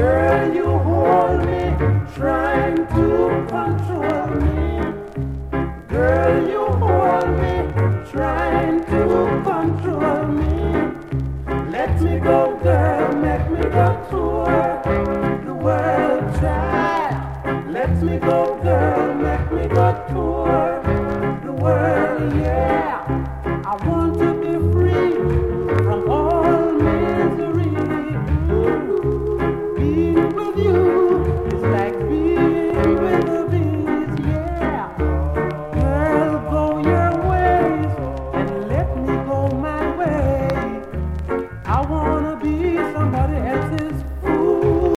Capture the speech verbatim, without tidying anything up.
Girl, you hold me, trying to control me. Girl, you hold me, trying to control me. Let me go, girl, make me go tour the world, child. Let me go.